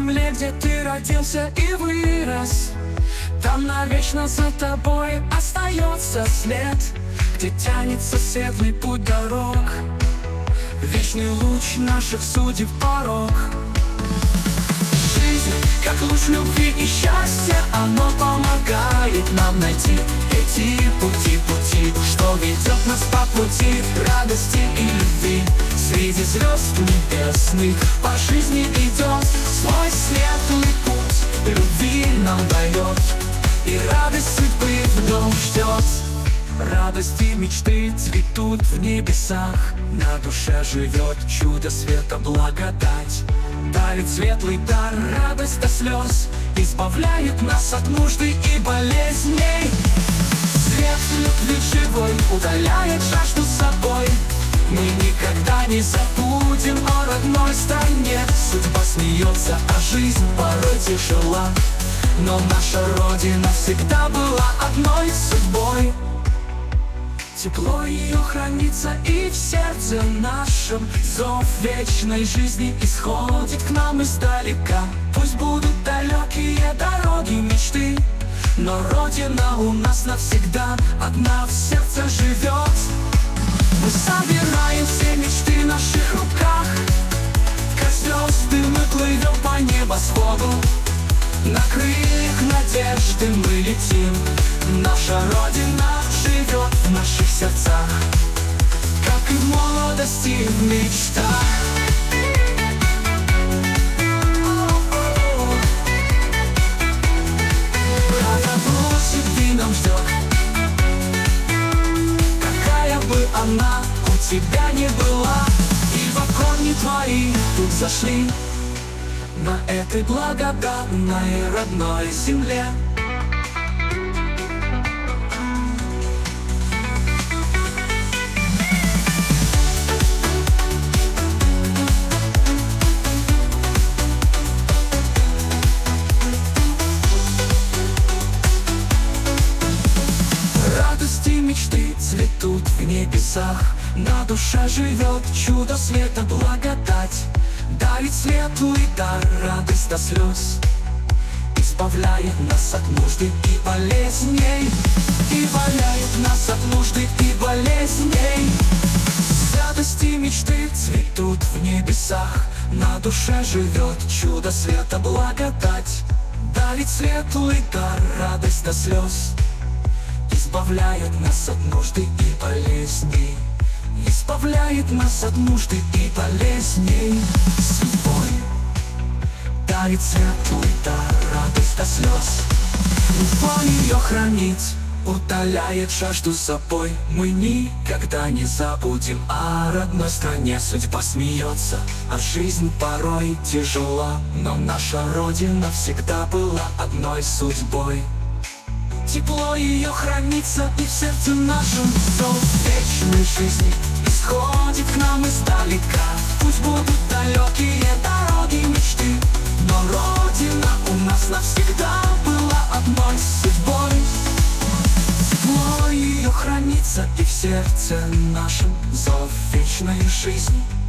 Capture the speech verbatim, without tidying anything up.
земле, где ты родился и вырос. Там навечно за тобой остается след, где тянется светлый путь дорог, вечный луч наших судеб порог. Жизнь, как луч любви и счастья, оно помогает нам найти эти пути, пути, что ведет нас по пути радости и любви. Среди звезд небесных по жизни идет, свой светлый путь любви нам дает, и радость судьбы в нем ждет. Радость и мечты цветут в небесах, на душе живет чудо света, благодать. Дарит светлый дар, радость до слез, избавляет нас от нужды и болезней. Свет любви живой удаляет жажду с собой. Мы никогда не забудем о родной стране. Судьба смеется, а жизнь порой тяжела, но наша Родина всегда была одной судьбой. Тепло ее хранится и в сердце нашем, зов вечной жизни исходит к нам издалека. Пусть будут далекие дороги мечты, но Родина у нас навсегда одна в сердце живет. Мы собираем все мечты в наших руках, как звезды мы плывем по небосводу. На крыльях надежды мы летим, наша Родина живет в наших сердцах, как и в молодости и в мечтах. Радость любви нам ждет, какая бы она у тебя не была, и в окне твои тут зашли на этой благодатной родной земле. Радости и мечты цветут в небесах, на душе живет чудо света, благодать. Дарит светлый дар, радость до слез, избавляет нас от нужды и болезней, избавляет нас от нужды и болезней. Радости и мечты цветут в небесах, на душе живет чудо света, благодать. Дарит светлый дар, радость до слез, избавляет нас от нужды и болезней, избавляет нас от нужды и болезней. Судьбой дарит светлый дар, радость до слез, любовь ее хранит, удаляет жажду с собой. Мы никогда не забудем о родной стране. Судьба смеется, а жизнь порой тяжела, но наша Родина всегда была одной судьбой. Тепло ее хранится и в сердце нашем, зов вечной жизни исходит к нам издалека. Пусть будут далекие дороги мечты, но Родина у нас навсегда была одной судьбой. Тепло ее хранится и в сердце нашем, зов вечной жизни